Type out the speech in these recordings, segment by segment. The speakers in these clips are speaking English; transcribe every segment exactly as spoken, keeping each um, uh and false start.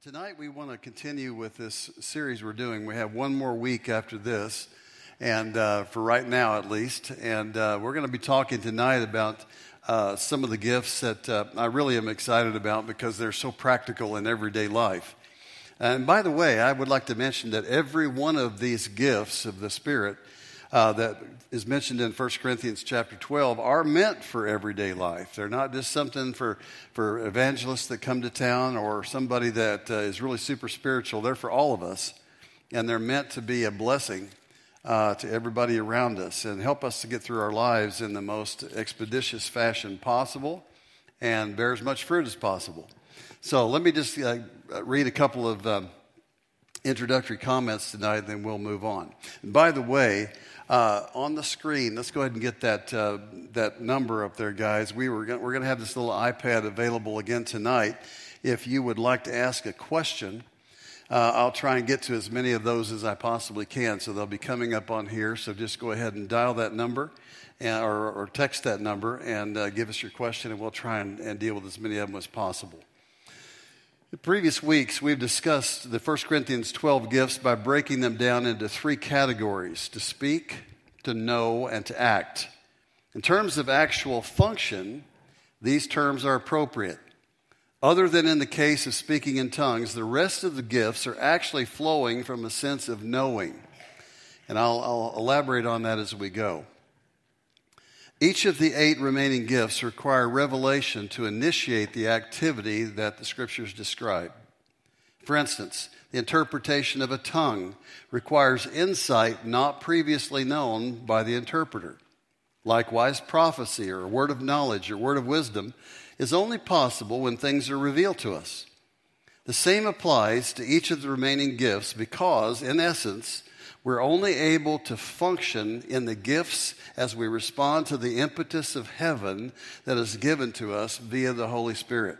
Tonight we want to continue with this series we're doing. We have one more week after this, and uh, for right now at least. And uh, we're going to be talking tonight about uh, some of the gifts that uh, I really am excited about because they're so practical in everyday life. And by the way, I would like to mention that every one of these gifts of the Spirit uh, that is mentioned in First Corinthians chapter twelve are meant for everyday life. They're not just something for, for evangelists that come to town or somebody that uh, is really super spiritual. They're for all of us, and they're meant to be a blessing uh, to everybody around us and help us to get through our lives in the most expeditious fashion possible and bear as much fruit as possible. So let me just uh, read a couple of um, introductory comments tonight, and then we'll move on. And by the way, Uh, on the screen, let's go ahead and get that uh, that number up there, guys. We were gonna, we're going to have this little iPad available again tonight. If you would like to ask a question, uh, I'll try and get to as many of those as I possibly can. So they'll be coming up on here. So just go ahead and dial that number and, or, or text that number and uh, give us your question, and we'll try and, and deal with as many of them as possible. In previous weeks, we've discussed the First Corinthians twelve gifts by breaking them down into three categories: to speak, to know, and to act. In terms of actual function, these terms are appropriate. Other than in the case of speaking in tongues, the rest of the gifts are actually flowing from a sense of knowing. And I'll, I'll elaborate on that as we go. Each of the eight remaining gifts require revelation to initiate the activity that the Scriptures describe. For instance, the interpretation of a tongue requires insight not previously known by the interpreter. Likewise, prophecy or a word of knowledge or word of wisdom is only possible when things are revealed to us. The same applies to each of the remaining gifts because, in essence, we're only able to function in the gifts as we respond to the impetus of heaven that is given to us via the Holy Spirit.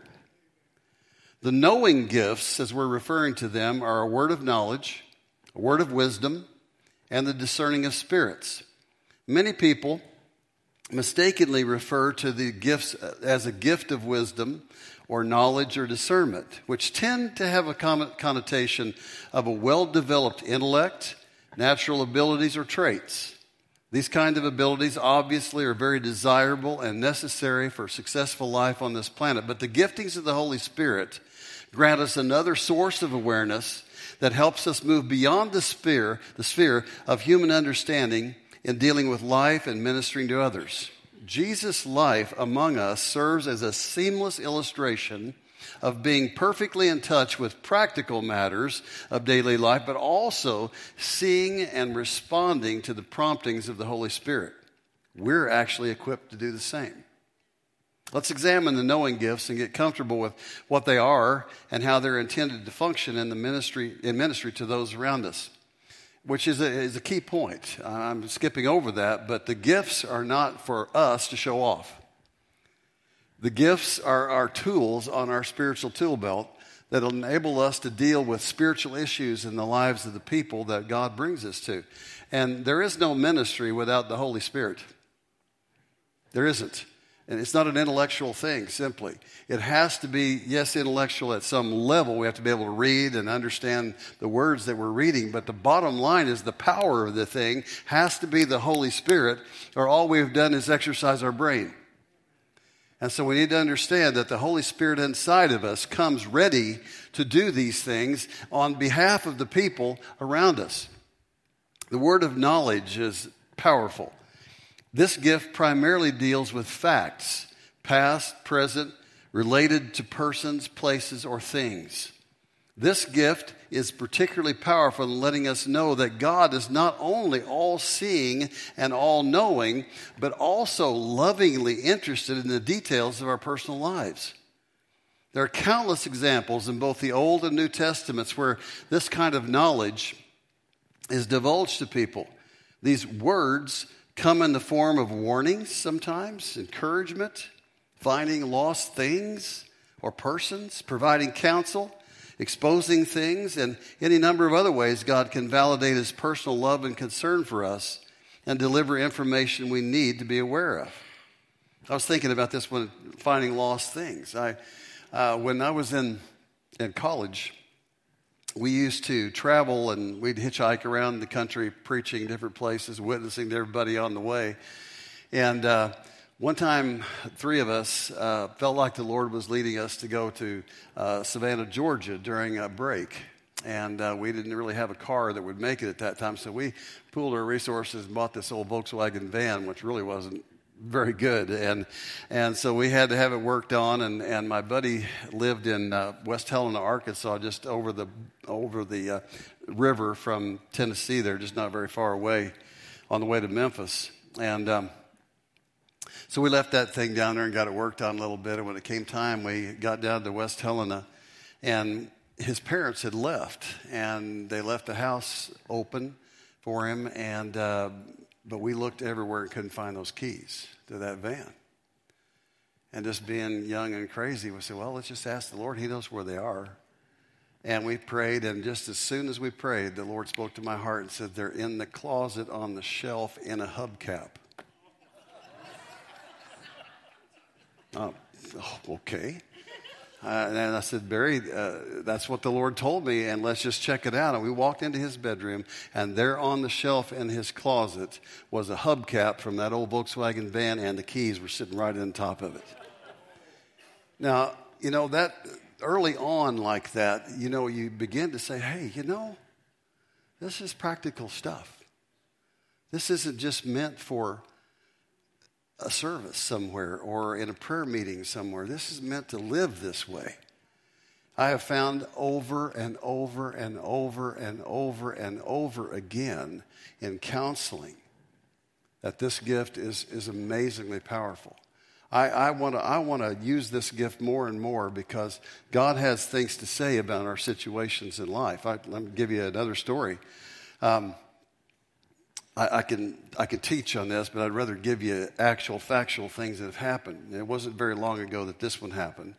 The knowing gifts, as we're referring to them, are a word of knowledge, a word of wisdom, and the discerning of spirits. Many people mistakenly refer to the gifts as a gift of wisdom or knowledge or discernment, which tend to have a connotation of a well-developed intellect, natural abilities, or traits. These kind of abilities obviously are very desirable and necessary for a successful life on this planet, but the giftings of the Holy Spirit grant us another source of awareness that helps us move beyond the sphere, the sphere of human understanding in dealing with life and ministering to others. Jesus' life among us serves as a seamless illustration of being perfectly in touch with practical matters of daily life, but also seeing and responding to the promptings of the Holy Spirit. We're actually equipped to do the same. Let's examine the knowing gifts and get comfortable with what they are and how they're intended to function in the ministry in ministry to those around us, which is a, is a key point. I'm skipping over that, but the gifts are not for us to show off. The gifts are our tools on our spiritual tool belt that will enable us to deal with spiritual issues in the lives of the people that God brings us to. And there is no ministry without the Holy Spirit. There isn't. And it's not an intellectual thing, simply. It has to be, yes, intellectual at some level. We have to be able to read and understand the words that we're reading. But the bottom line is the power of the thing has to be the Holy Spirit, or all we've done is exercise our brain. And so we need to understand that the Holy Spirit inside of us comes ready to do these things on behalf of the people around us. The word of knowledge is powerful. This gift primarily deals with facts, past, present, related to persons, places, or things. This gift is particularly powerful in letting us know that God is not only all-seeing and all-knowing, but also lovingly interested in the details of our personal lives. There are countless examples in both the Old and New Testaments where this kind of knowledge is divulged to people. These words come in the form of warnings sometimes, encouragement, finding lost things or persons, providing counsel, exposing things, and any number of other ways God can validate His personal love and concern for us and deliver information we need to be aware of. I was thinking about this when finding lost things. I, uh, when I was in in college, we used to travel and we'd hitchhike around the country preaching different places, witnessing to everybody on the way. And uh, one time, three of us uh, felt like the Lord was leading us to go to uh, Savannah, Georgia during a break. And uh, we didn't really have a car that would make it at that time. So we pooled our resources and bought this old Volkswagen van, which really wasn't very good. And and so we had to have it worked on. And, and my buddy lived in uh, West Helena, Arkansas, just over the over the uh, river from Tennessee there, just not very far away, on the way to Memphis. And um, so we left that thing down there and got it worked on a little bit. And when it came time, we got down to West Helena, and his parents had left, and they left the house open for him, and uh, but we looked everywhere and couldn't find those keys to that van. And just being young and crazy, we said, well, let's just ask the Lord. He knows where they are. And we prayed, and just as soon as we prayed, the Lord spoke to my heart and said, they're in the closet on the shelf in a hubcap. oh, okay. Uh, and I said, Barry, uh, that's what the Lord told me, and let's just check it out. And we walked into his bedroom, and there on the shelf in his closet was a hubcap from that old Volkswagen van, and the keys were sitting right on top of it. Now, you know, that early on like that, you know, you begin to say, hey, you know, this is practical stuff. This isn't just meant for a service somewhere or in a prayer meeting somewhere. This is meant to live this way. I have found over and over and over and over and over again in counseling that this gift is, is amazingly powerful. I, I want to I want to use this gift more and more because God has things to say about our situations in life. I, let me give you another story. Um, I, I can I can teach on this, but I'd rather give you actual factual things that have happened. It wasn't very long ago that this one happened.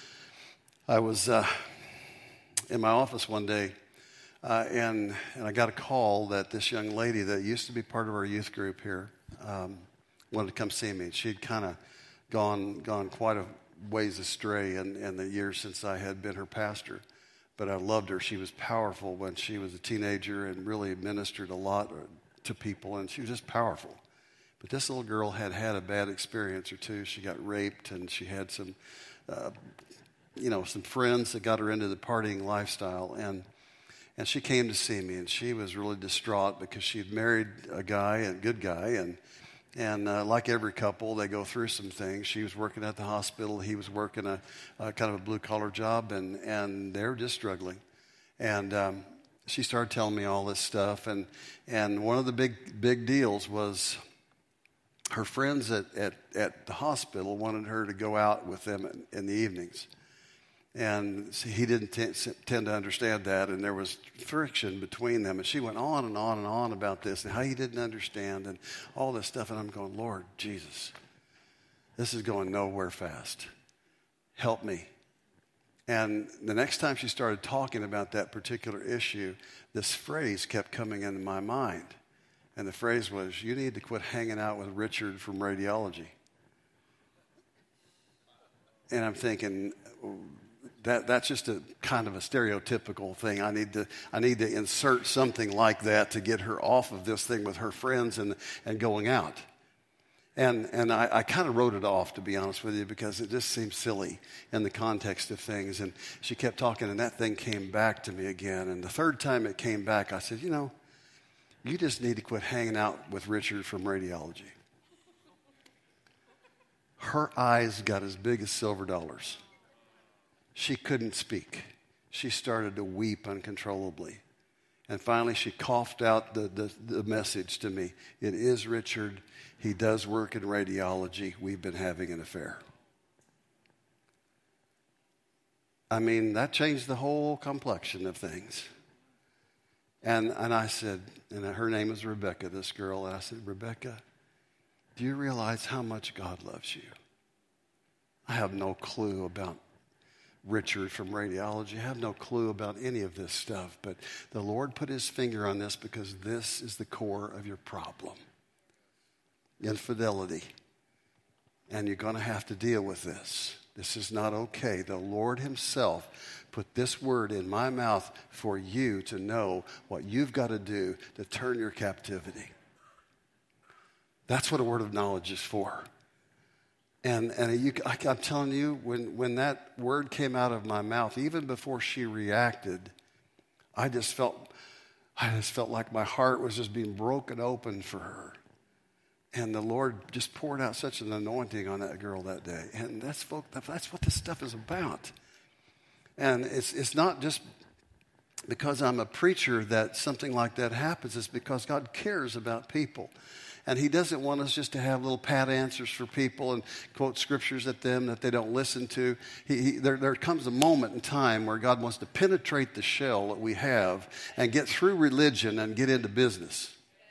I was uh, in my office one day, uh, and and I got a call that this young lady that used to be part of our youth group here um, wanted to come see me. She'd kind of gone gone quite a ways astray in, in the years since I had been her pastor. But I loved her. She was powerful when she was a teenager and really ministered a lot to people, and she was just powerful. But this little girl had had a bad experience or two. She got raped, and she had some, uh, you know, some friends that got her into the partying lifestyle. And and she came to see me, and she was really distraught because she'd married a guy, a good guy, and And uh, like every couple, they go through some things. She was working at the hospital. He was working a, a kind of a blue-collar job, and, and they were just struggling. And um, she started telling me all this stuff. And, and one of the big big deals was her friends at, at, at the hospital wanted her to go out with them in, in the evenings. And he didn't t- tend to understand that, and there was friction between them. And she went on and on and on about this and how he didn't understand and all this stuff. And I'm going, Lord Jesus, this is going nowhere fast. Help me. And the next time she started talking about that particular issue, this phrase kept coming into my mind. And the phrase was, you need to quit hanging out with Richard from radiology. And I'm thinking, That that's just a kind of a stereotypical thing. I need to I need to insert something like that to get her off of this thing with her friends and, and going out. And and I, I kind of wrote it off, to be honest with you, because it just seemed silly in the context of things. And she kept talking, and that thing came back to me again. And the third time it came back, I said, you know, you just need to quit hanging out with Richard from radiology. Her eyes got as big as silver dollars. She couldn't speak. She started to weep uncontrollably. And finally, she coughed out the, the, the message to me. It is Richard. He does work in radiology. We've been having an affair. I mean, that changed the whole complexion of things. And, and I said, and her name is Rebecca, this girl. And I said, Rebecca, do you realize how much God loves you? I have no clue about Richard from radiology. I have no clue about any of this stuff, but the Lord put his finger on this because this is the core of your problem. Infidelity. And you're going to have to deal with this. This is not okay. The Lord himself put this word in my mouth for you to know what you've got to do to turn your captivity. That's what a word of knowledge is for. And, and you, I, I'm telling you, when, when that word came out of my mouth, even before she reacted, I just felt, I just felt like my heart was just being broken open for her. And the Lord just poured out such an anointing on that girl that day. And that's, that's what this stuff is about. And it's, it's not just because I'm a preacher that something like that happens. It's because God cares about people. And he doesn't want us just to have little pat answers for people and quote scriptures at them that they don't listen to. He, he, there, there comes a moment in time where God wants to penetrate the shell that we have and get through religion and get into business.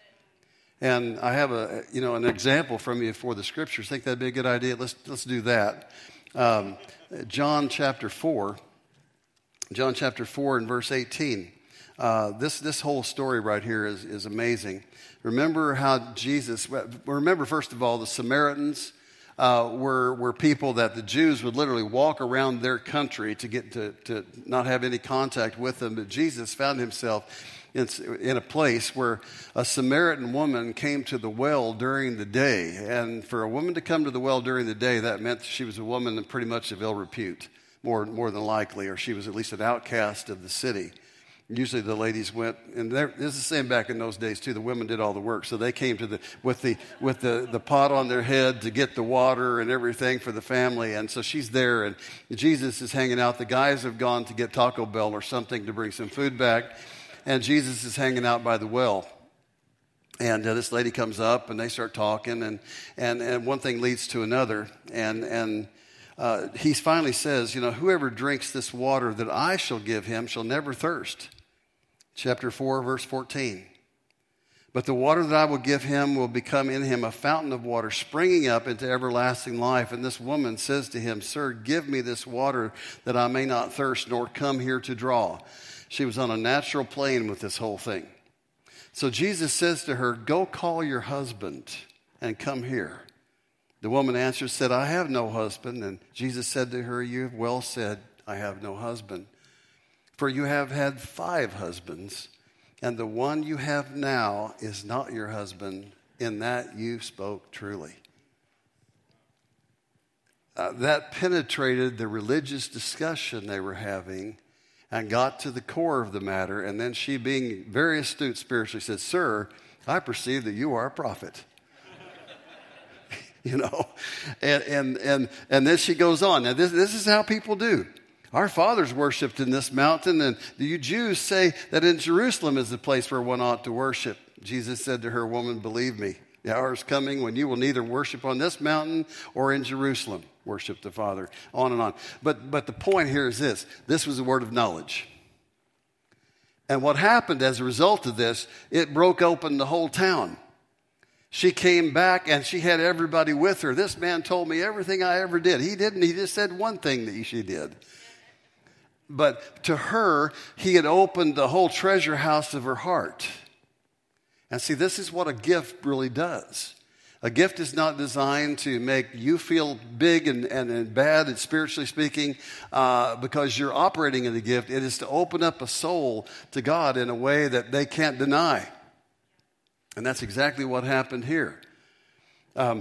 And I have a you know an example from you for the scriptures. Think that'd be a good idea? Let's let's do that. Um, John chapter four. John chapter four and verse eighteen. Uh, this this whole story right here is is amazing. Remember how Jesus, remember first of all, the Samaritans uh, were were people that the Jews would literally walk around their country to get to, to not have any contact with them. But Jesus found himself in, in a place where a Samaritan woman came to the well during the day. And for a woman to come to the well during the day, that meant she was a woman pretty much of ill repute, more, more than likely, or she was at least an outcast of the city. Usually the ladies went, and this is the same back in those days too. The women did all the work, so they came to the with the with the, the pot on their head to get the water and everything for the family. And so she's there, and Jesus is hanging out. The guys have gone to get Taco Bell or something to bring some food back, and Jesus is hanging out by the well. And uh, this lady comes up, and they start talking, and and and one thing leads to another, and and. Uh, he finally says, you know, whoever drinks this water that I shall give him shall never thirst. Chapter four, verse fourteen. But the water that I will give him will become in him a fountain of water springing up into everlasting life. And this woman says to him, Sir, give me this water that I may not thirst nor come here to draw. She was on a natural plane with this whole thing. So Jesus says to her, go call your husband and come here. The woman answered, said, I have no husband. And Jesus said to her, you have well said, I have no husband. For you have had five husbands, and the one you have now is not your husband. In that you spoke truly. Uh, that penetrated the religious discussion they were having and got to the core of the matter. And then she, being very astute spiritually, said, Sir, I perceive that you are a prophet. You know, and, and and and then she goes on. Now, this, this is how people do. Our fathers worshipped in this mountain, and you Jews say that in Jerusalem is the place where one ought to worship. Jesus said to her, woman, believe me, the hour is coming when you will neither worship on this mountain or in Jerusalem. Worship the Father, on and on. But, but the point here is this. This was a word of knowledge. And what happened as a result of this, it broke open the whole town. She came back and she had everybody with her. This man told me everything I ever did. He didn't. He just said one thing that she did. But to her, he had opened the whole treasure house of her heart. And see, this is what a gift really does. A gift is not designed to make you feel big and, and, and bad, and spiritually speaking, uh, because you're operating in the gift. It is to open up a soul to God in a way that they can't deny. And that's exactly what happened here. Um,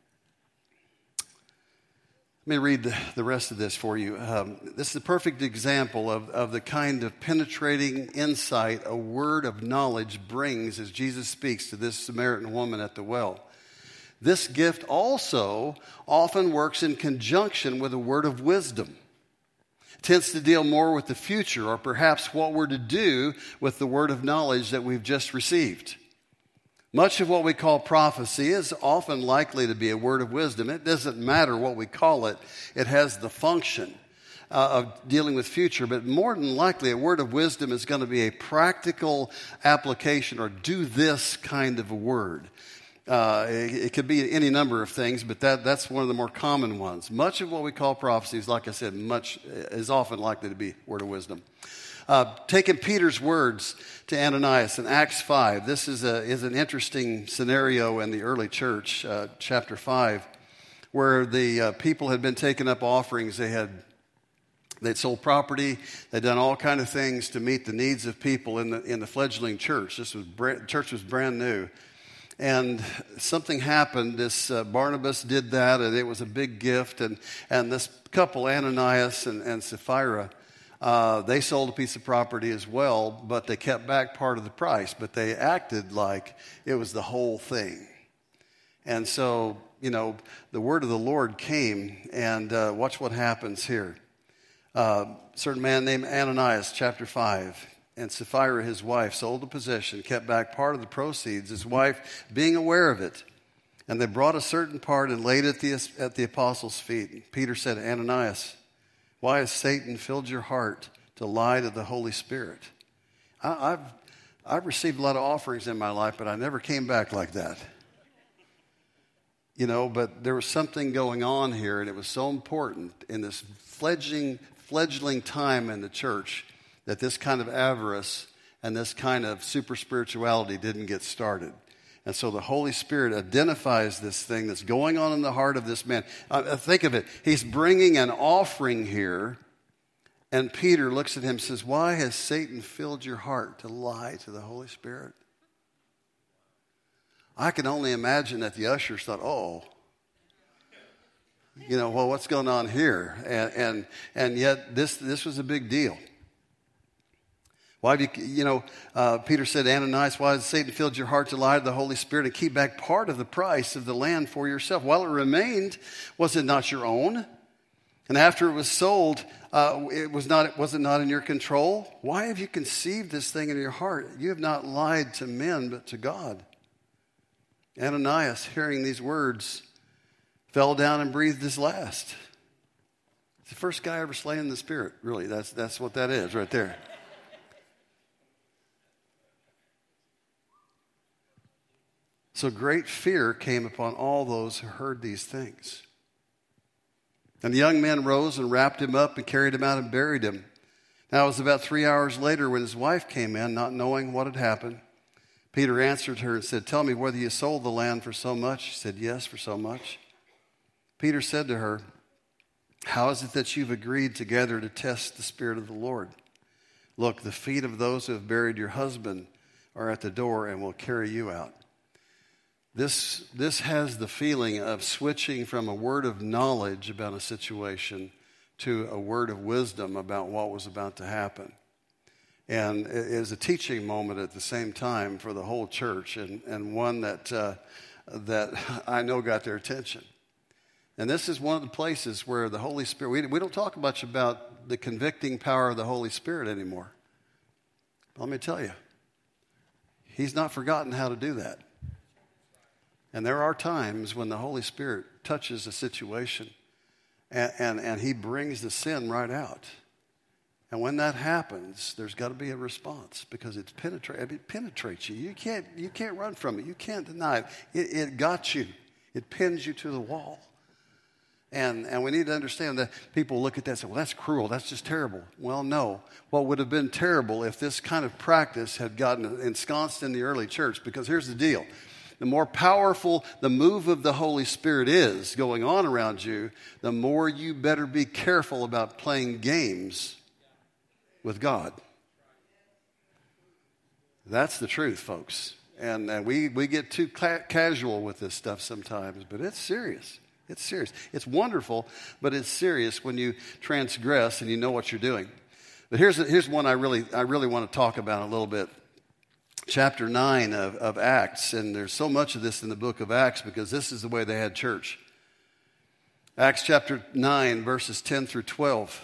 let me read the, the rest of this for you. Um, this is a perfect example of, of the kind of penetrating insight a word of knowledge brings as Jesus speaks to this Samaritan woman at the well. This gift also often works in conjunction with a word of wisdom. It tends to deal more with the future, or perhaps what we're to do with the word of knowledge that we've just received. Much of what we call prophecy is often likely to be a word of wisdom. It doesn't matter what we call it. It has the function uh, of dealing with future. But more than likely, a word of wisdom is going to be a practical application or do this kind of a word. Uh, it, it could be any number of things, but that, that's one of the more common ones. Much of what we call prophecy is, like I said, much is often likely to be word of wisdom. Uh, taking Peter's words to Ananias in Acts five, this is, a, is an interesting scenario in the early church, uh, chapter five. where the uh, people had been taking up offerings. They had they'd sold property. They'd done all kind of things to meet the needs of people in the in the fledgling church. This was brand, church was brand new, and something happened. This uh, Barnabas did that, and it was a big gift. And and this couple, Ananias and, and Sapphira, uh, they sold a piece of property as well, but they kept back part of the price. But they acted like it was the whole thing, and so. You know, the word of the Lord came, and uh, watch what happens here. Uh, a certain man named Ananias, chapter five, and Sapphira, his wife, sold a possession, kept back part of the proceeds, his wife being aware of it. And they brought a certain part and laid it at the, at the apostles' feet. Peter said, Ananias, why has Satan filled your heart to lie to the Holy Spirit? I, I've, I've received a lot of offerings in my life, but I never came back like that. You know, but there was something going on here, and it was so important in this fledgling, fledgling time in the church that this kind of avarice and this kind of super spirituality didn't get started. And so the Holy Spirit identifies this thing that's going on in the heart of this man. Uh, think of it. He's bringing an offering here, and Peter looks at him and says, why has Satan filled your heart to lie to the Holy Spirit? I can only imagine that the ushers thought, oh, you know, well, what's going on here? And and, and yet this this was a big deal. Why do you, you know, uh, Peter said, Ananias, why has Satan filled your heart to lie to the Holy Spirit and keep back part of the price of the land for yourself? While it remained, was it not your own? And after it was sold, uh, it was not, was it not in your control? Why have you conceived this thing in your heart? You have not lied to men, but to God. Ananias, hearing these words, fell down and breathed his last. It's the first guy ever slain in the Spirit. Really, that's, that's what that is right there. So great fear came upon all those who heard these things. And the young men rose and wrapped him up and carried him out and buried him. Now it was about three hours later when his wife came in, not knowing what had happened. Peter answered her and said, tell me whether you sold the land for so much. She said, yes, for so much. Peter said to her, how is it that you've agreed together to test the Spirit of the Lord? Look, the feet of those who have buried your husband are at the door and will carry you out. This, this has the feeling of switching from a word of knowledge about a situation to a word of wisdom about what was about to happen. And it is a teaching moment at the same time for the whole church, and, and one that uh, that I know got their attention. And this is one of the places where the Holy Spirit, we, we don't talk much about the convicting power of the Holy Spirit anymore. But let me tell you, He's not forgotten how to do that. And there are times when the Holy Spirit touches a situation and, and, and He brings the sin right out. And when that happens, there's got to be a response because it's penetrate. It penetrates you. You can't, you can't run from it. You can't deny it. It, it got you. It pins you to the wall. And, and we need to understand that people look at that and say, well, that's cruel. That's just terrible. Well, no. What would have been terrible if this kind of practice had gotten ensconced in the early church? Because here's the deal. The more powerful the move of the Holy Spirit is going on around you, the more you better be careful about playing games with God. That's the truth, folks. And uh, we, we get too ca- casual with this stuff sometimes, but it's serious. It's serious. It's wonderful, but it's serious when you transgress and you know what you're doing. But here's, here's one I really, I really want to talk about a little bit. Chapter nine of, of Acts, and there's so much of this in the book of Acts because this is the way they had church. Acts chapter nine, verses ten through twelve.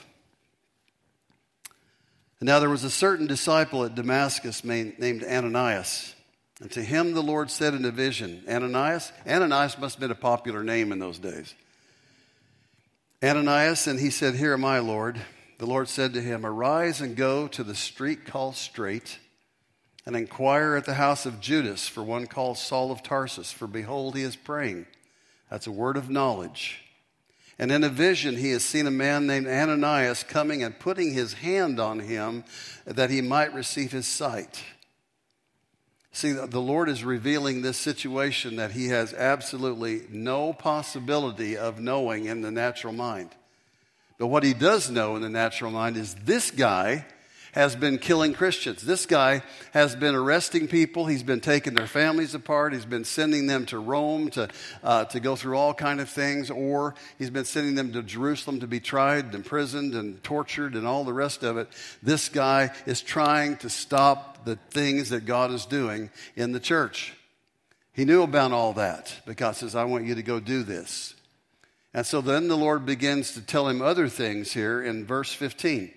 And now there was a certain disciple at Damascus named Ananias. And to him the Lord said in a vision, Ananias? Ananias must have been a popular name in those days. Ananias, and he said, here am I, Lord. The Lord said to him, arise and go to the street called Straight, and inquire at the house of Judas for one called Saul of Tarsus, for behold, he is praying. That's a word of knowledge. And in a vision, he has seen a man named Ananias coming and putting his hand on him that he might receive his sight. See, the Lord is revealing this situation that he has absolutely no possibility of knowing in the natural mind. But what he does know in the natural mind is this guy has been killing Christians. This guy has been arresting people. He's been taking their families apart. He's been sending them to Rome to uh, to go through all kind of things, or he's been sending them to Jerusalem to be tried and imprisoned and tortured and all the rest of it. This guy is trying to stop the things that God is doing in the church. He knew about all that because God says, I want you to go do this. And so then the Lord begins to tell him other things here in verse fifteen.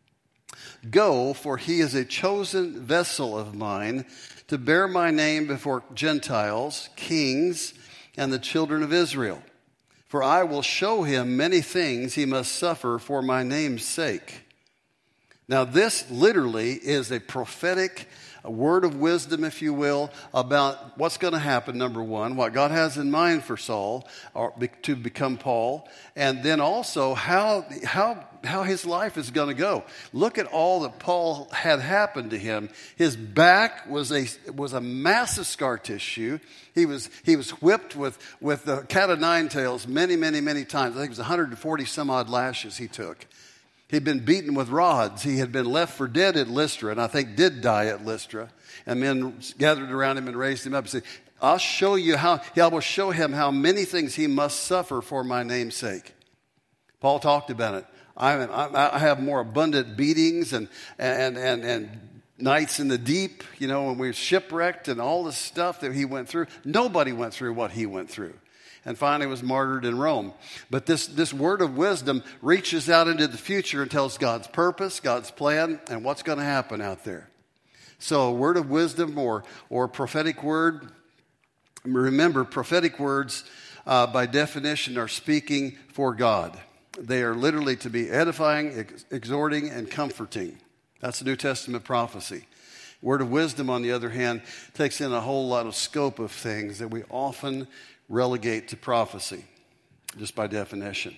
Go, for he is a chosen vessel of mine to bear my name before Gentiles, kings, and the children of Israel. For I will show him many things he must suffer for my name's sake. Now this literally is a prophetic a word of wisdom, if you will, about what's going to happen, number one, what God has in mind for Saul or be, to become Paul, and then also how, how, how his life is going to go. Look at all that Paul had happened to him. His back was a, was a massive scar tissue. He was, he was whipped with, with the cat of nine tails many, many, many times. I think it was one hundred forty some odd lashes he took. He'd been beaten with rods. He had been left for dead at Lystra, and I think did die at Lystra. And men gathered around him and raised him up and said, I'll show you how, I will show him how many things he must suffer for my name's sake. Paul talked about it. I, I, I have more abundant beatings and, and, and, and nights in the deep, you know, when we were shipwrecked and all the stuff that he went through. Nobody went through what he went through. And finally was martyred in Rome. But this, this word of wisdom reaches out into the future and tells God's purpose, God's plan, and what's going to happen out there. So a word of wisdom or, or prophetic word, remember prophetic words uh, by definition are speaking for God. They are literally to be edifying, ex- exhorting, and comforting. That's the New Testament prophecy. Word of wisdom, on the other hand, takes in a whole lot of scope of things that we often relegate to prophecy, just by definition.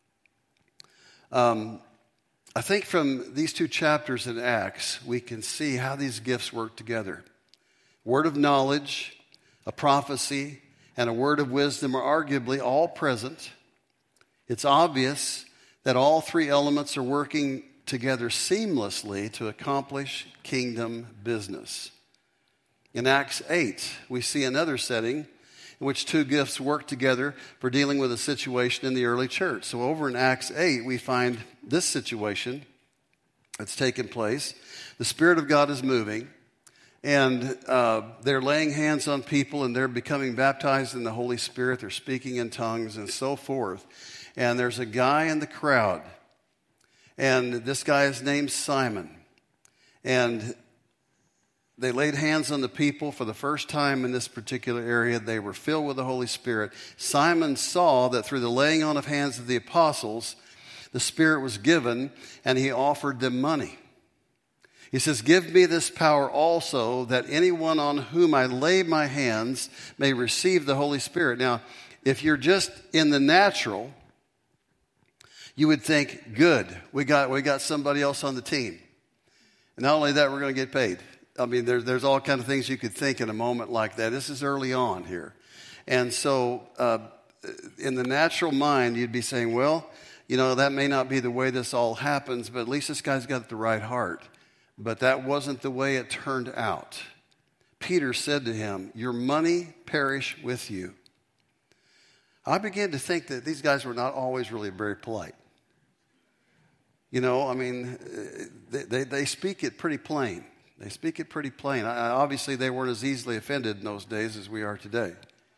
Um, I think from these two chapters in Acts, we can see how these gifts work together. Word of knowledge, a prophecy, and a word of wisdom are arguably all present. It's obvious that all three elements are working together seamlessly to accomplish kingdom business. In Acts eight, we see another setting in which two gifts work together for dealing with a situation in the early church. So over in Acts eight, we find this situation that's taken place. The Spirit of God is moving, and uh, they're laying hands on people, and they're becoming baptized in the Holy Spirit. They're speaking in tongues and so forth. And there's a guy in the crowd, and this guy is named Simon. And they laid hands on the people for the first time in this particular area. They were filled with the Holy Spirit. Simon saw that through the laying on of hands of the apostles, the Spirit was given, and he offered them money. He says, give me this power also, that anyone on whom I lay my hands may receive the Holy Spirit. Now, if you're just in the natural, you would think, good, we got, we got somebody else on the team. And not only that, we're going to get paid. I mean, there's, there's all kinds of things you could think in a moment like that. This is early on here. And so uh, in the natural mind, you'd be saying, well, you know, that may not be the way this all happens, but at least this guy's got the right heart. But that wasn't the way it turned out. Peter said to him, your money perish with you. I began to think that these guys were not always really very polite. You know, I mean, they, they, they speak it pretty plain. They speak it pretty plain. I, obviously, they weren't as easily offended in those days as we are today.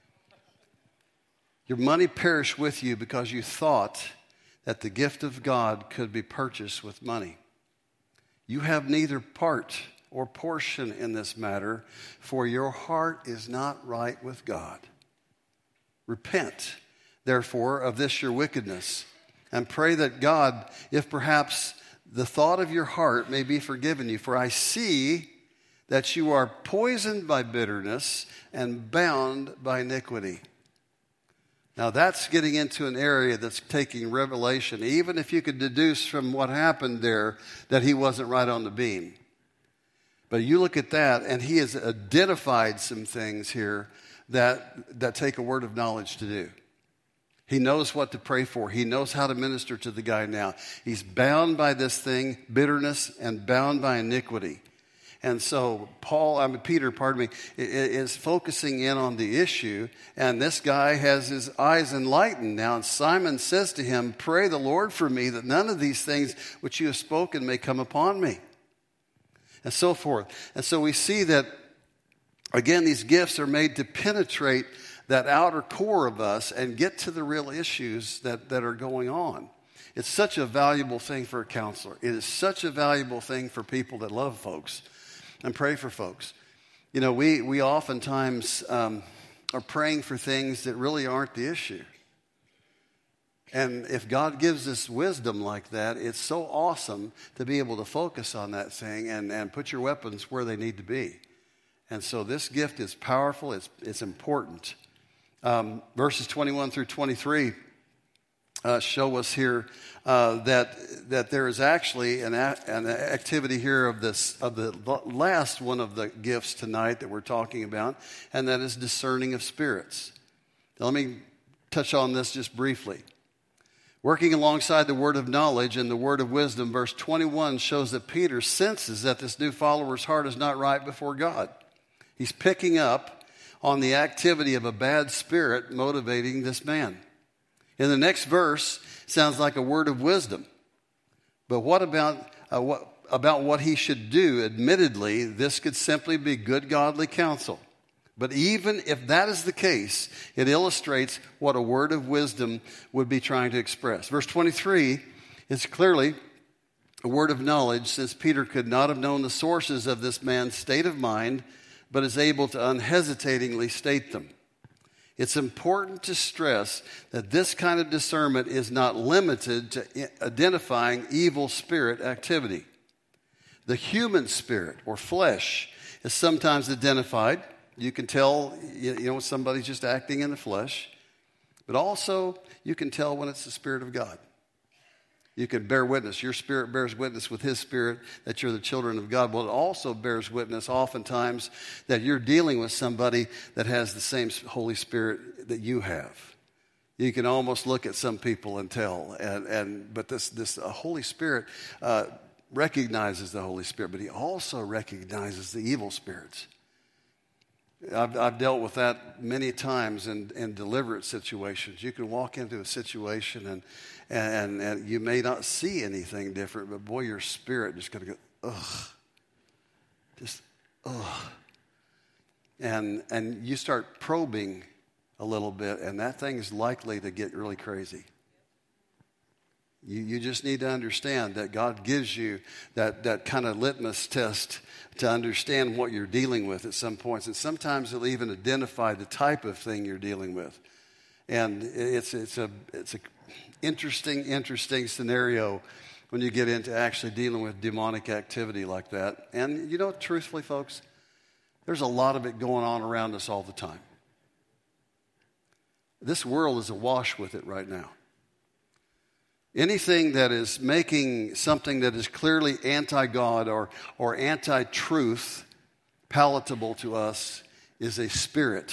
Your money perished with you because you thought that the gift of God could be purchased with money. You have neither part or portion in this matter, for your heart is not right with God. Repent, therefore, of this your wickedness, and pray that God, if perhaps the thought of your heart may be forgiven you. For I see that you are poisoned by bitterness and bound by iniquity. Now that's getting into an area that's taking revelation, even if you could deduce from what happened there that he wasn't right on the beam. But you look at that, and he has identified some things here that, that take a word of knowledge to do. He knows what to pray for. He knows how to minister to the guy now. He's bound by this thing, bitterness, and bound by iniquity. And so Paul, I mean Peter, pardon me, is focusing in on the issue, and this guy has his eyes enlightened now. And Simon says to him, "Pray the Lord for me, that none of these things which you have spoken may come upon me," and so forth. And so we see that, again, these gifts are made to penetrate that outer core of us and get to the real issues that, that are going on. It's such a valuable thing for a counselor. It is such a valuable thing for people that love folks and pray for folks. You know, we, we oftentimes um, are praying for things that really aren't the issue. And if God gives us wisdom like that, it's so awesome to be able to focus on that thing and, and put your weapons where they need to be. And so this gift is powerful. It's, it's important. Um, verses twenty-one through twenty-three uh, show us here uh, that that there is actually an, a, an activity here of this of the last one of the gifts tonight that we're talking about, and that is discerning of spirits. Now, let me touch on this just briefly. Working alongside the word of knowledge and the word of wisdom, verse twenty-one shows that Peter senses that this new follower's heart is not right before God. He's picking up on the activity of a bad spirit motivating this man. In the next verse, sounds like a word of wisdom. But what about uh, what about what he should do? Admittedly, this could simply be good godly counsel. But even if that is the case, it illustrates what a word of wisdom would be trying to express. Verse twenty-three is clearly a word of knowledge, since Peter could not have known the sources of this man's state of mind, but is able to unhesitatingly state them. It's important to stress that this kind of discernment is not limited to identifying evil spirit activity. The human spirit or flesh is sometimes identified. You can tell, you know, somebody's just acting in the flesh, but also you can tell when it's the Spirit of God. You can bear witness. Your spirit bears witness with his spirit that you're the children of God. Well, it also bears witness oftentimes that you're dealing with somebody that has the same Holy Spirit that you have. You can almost look at some people and tell. And, and but this this uh, Holy Spirit uh, recognizes the Holy Spirit, but he also recognizes the evil spirits. I've, I've dealt with that many times in, in deliverance situations. You can walk into a situation and, and, and you may not see anything different, but boy, your spirit just going to go, ugh, just, ugh. And, and you start probing a little bit, and that thing is likely to get really crazy. You, you just need to understand that God gives you that, that kind of litmus test to understand what you're dealing with at some points. And sometimes it'll even identify the type of thing you're dealing with. And it's, it's a it's a interesting, interesting scenario when you get into actually dealing with demonic activity like that. And you know, truthfully, folks, there's a lot of it going on around us all the time. This world is awash with it right now. Anything that is making something that is clearly anti-God or, or anti-truth palatable to us is a spirit.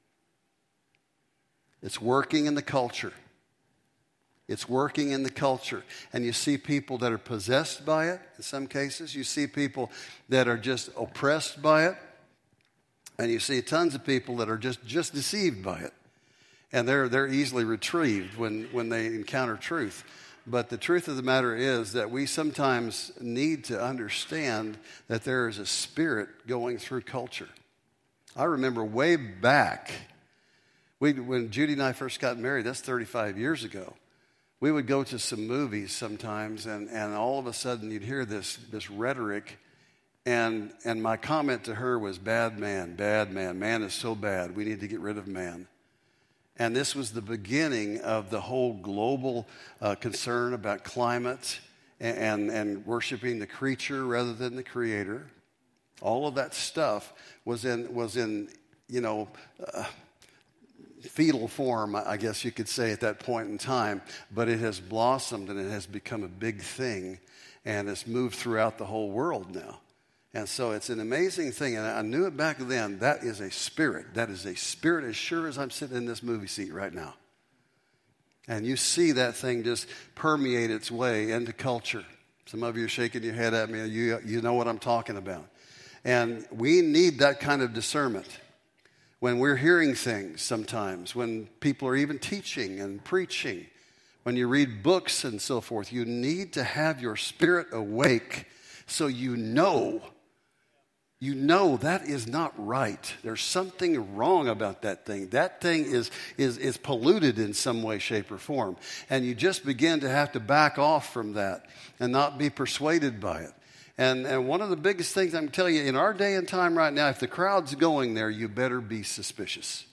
It's working in the culture. It's working in the culture. And you see people that are possessed by it in some cases. You see people that are just oppressed by it. And you see tons of people that are just, just deceived by it. And they're, they're easily retrieved when, when they encounter truth. But the truth of the matter is that we sometimes need to understand that there is a spirit going through culture. I remember way back, we, when Judy and I first got married, that's thirty-five years ago, we would go to some movies sometimes, and, and all of a sudden you'd hear this, this rhetoric, and, and my comment to her was, bad man, bad man, man is so bad, we need to get rid of man. And this was the beginning of the whole global uh, concern about climate and, and, and worshiping the creature rather than the creator. All of that stuff was in, was in you know, uh, fetal form, I guess you could say, at that point in time. But it has blossomed and it has become a big thing. And it's moved throughout the whole world now. And so it's an amazing thing. And I knew it back then. That is a spirit. That is a spirit as sure as I'm sitting in this movie seat right now. And you see that thing just permeate its way into culture. Some of you are shaking your head at me. You, you know what I'm talking about. And we need that kind of discernment when we're hearing things sometimes, when people are even teaching and preaching, when you read books and so forth. You need to have your spirit awake so you know, you know that is not right. There's something wrong about that thing. That thing is, is, is polluted in some way, shape, or form. And you just begin to have to back off from that and not be persuaded by it. And, and one of the biggest things I'm telling you, in our day and time right now, if the crowd's going there, you better be suspicious.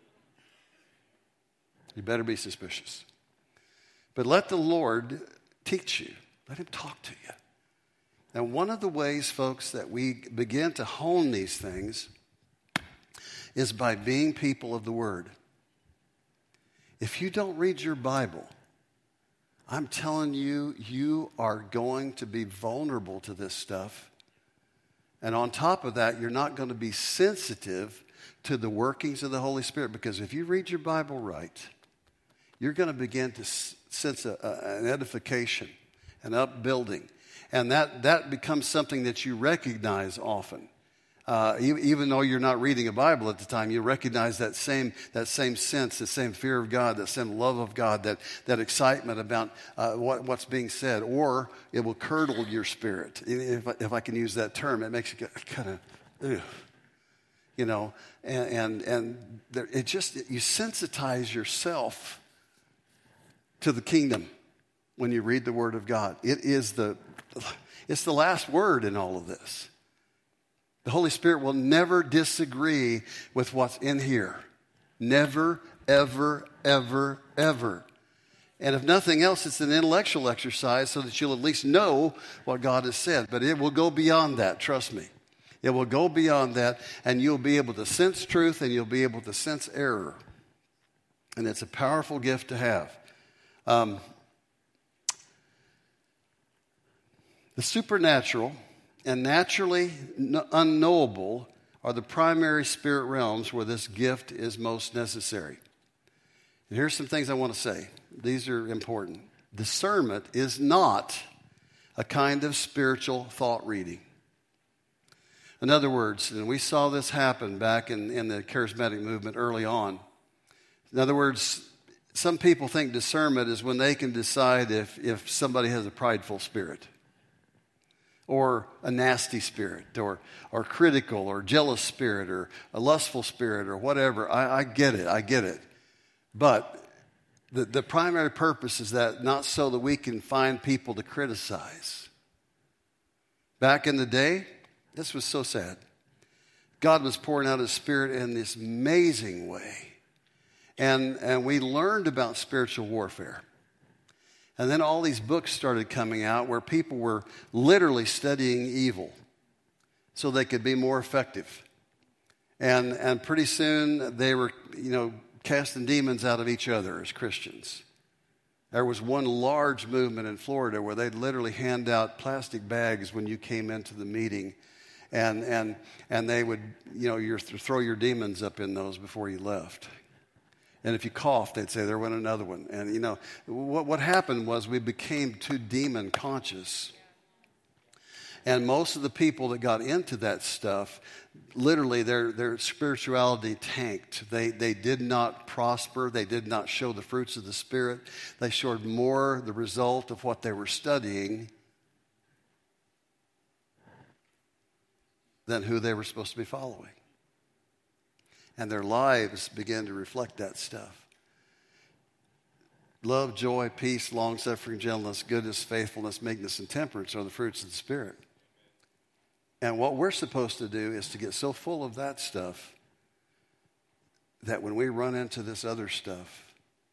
You better be suspicious. But let the Lord teach you. Let him talk to you. And one of the ways, folks, that we begin to hone these things is by being people of the Word. If you don't read your Bible, I'm telling you, you are going to be vulnerable to this stuff. And on top of that, you're not going to be sensitive to the workings of the Holy Spirit. Because if you read your Bible right, you're going to begin to sense a, a, an edification, an upbuilding. And that, that becomes something that you recognize often. Uh, even though you're not reading a Bible at the time, you recognize that same that same sense, the same fear of God, that same love of God, that, that excitement about uh, what, what's being said. Or it will curdle your spirit, if, if I can use that term. It makes you kind of, ugh, you know, and, and, and there, it just, you sensitize yourself to the kingdom when you read the Word of God. It is the, it's the last word in all of this. The Holy Spirit will never disagree with what's in here. Never, ever, ever, ever. And if nothing else, it's an intellectual exercise so that you'll at least know what God has said. But it will go beyond that, trust me. It will go beyond that, and you'll be able to sense truth and you'll be able to sense error. And it's a powerful gift to have. Um, the supernatural and naturally unknowable are the primary spirit realms where this gift is most necessary. And here's some things I want to say. These are important. Discernment is not a kind of spiritual thought reading. In other words, and we saw this happen back in, in the charismatic movement early on. In other words, some people think discernment is when they can decide if, if somebody has a prideful spirit, or a nasty spirit, or or critical, or jealous spirit, or a lustful spirit, or whatever. I, I get it, I get it. But the, the primary purpose is that not so that we can find people to criticize. Back in the day, this was so sad. God was pouring out His Spirit in this amazing way. And, and we learned about spiritual warfare. And then all these books started coming out where people were literally studying evil so they could be more effective. And and pretty soon they were, you know, casting demons out of each other as Christians. There was one large movement in Florida where they'd literally hand out plastic bags when you came into the meeting. And and and they would, you know, your, throw your demons up in those before you left. And if you coughed, they'd say, there went another one. And, you know, what, what happened was we became too demon conscious. And most of the people that got into that stuff, literally their, their spirituality tanked. They, they did not prosper. They did not show the fruits of the Spirit. They showed more the result of what they were studying than who they were supposed to be following. And their lives began to reflect that stuff. Love, joy, peace, long-suffering, gentleness, goodness, faithfulness, meekness, and temperance are the fruits of the Spirit. And what we're supposed to do is to get so full of that stuff that when we run into this other stuff,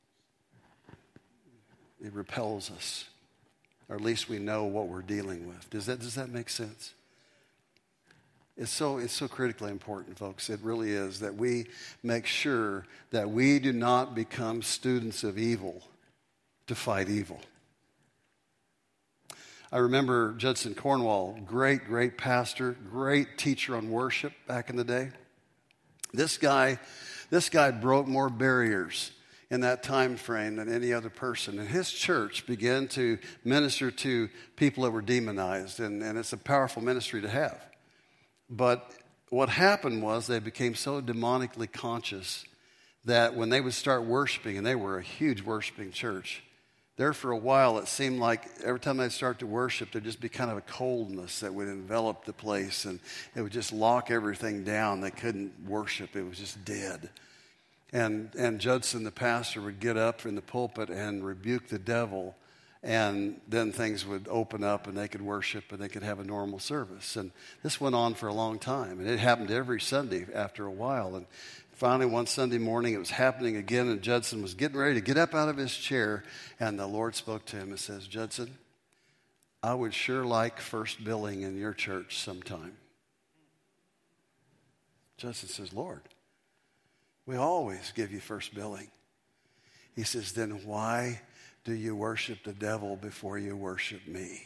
it repels us. Or at least we know what we're dealing with. Does that, does that make sense? It's so, it's so critically important, folks. It really is that we make sure that we do not become students of evil to fight evil. I remember Judson Cornwall, great, great pastor, great teacher on worship back in the day. This guy, this guy broke more barriers in that time frame than any other person. And his church began to minister to people that were demonized, and, and it's a powerful ministry to have. But what happened was they became so demonically conscious that when they would start worshiping, and they were a huge worshiping church, there for a while it seemed like every time they'd start to worship, there'd just be kind of a coldness that would envelop the place, and it would just lock everything down. They couldn't worship. It was just dead. And, and Judson, the pastor, would get up in the pulpit and rebuke the devil, and then things would open up and they could worship and they could have a normal service. And this went on for a long time, and it happened every Sunday after a while. And finally, one Sunday morning, it was happening again, and Judson was getting ready to get up out of his chair, and the Lord spoke to him and says, Judson, I would sure like first billing in your church sometime. Judson says, Lord, we always give you first billing. He says, then why do you worship the devil before you worship me?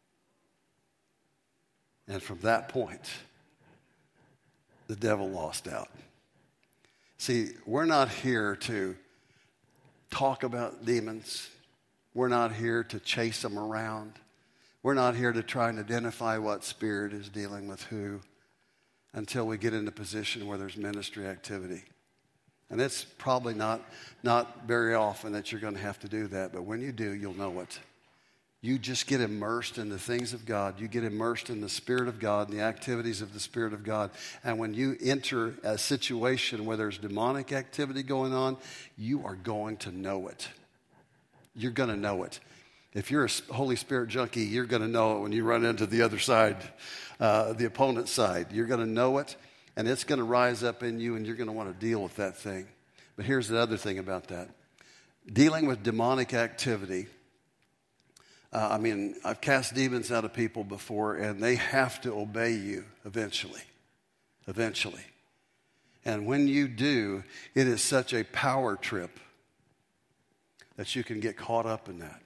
And from that point, the devil lost out. See, we're not here to talk about demons. We're not here to chase them around. We're not here to try and identify what spirit is dealing with who until we get in a position where there's ministry activity. And it's probably not, not very often that you're going to have to do that, but when you do, you'll know it. You just get immersed in the things of God. You get immersed in the Spirit of God and the activities of the Spirit of God. And when you enter a situation where there's demonic activity going on, you are going to know it. You're going to know it. If you're a Holy Spirit junkie, you're going to know it when you run into the other side, uh, the opponent's side. You're going to know it, and it's going to rise up in you, and you're going to want to deal with that thing. But here's the other thing about that. Dealing with demonic activity, uh, I mean, I've cast demons out of people before, and they have to obey you eventually. Eventually. And when you do, it is such a power trip that you can get caught up in that.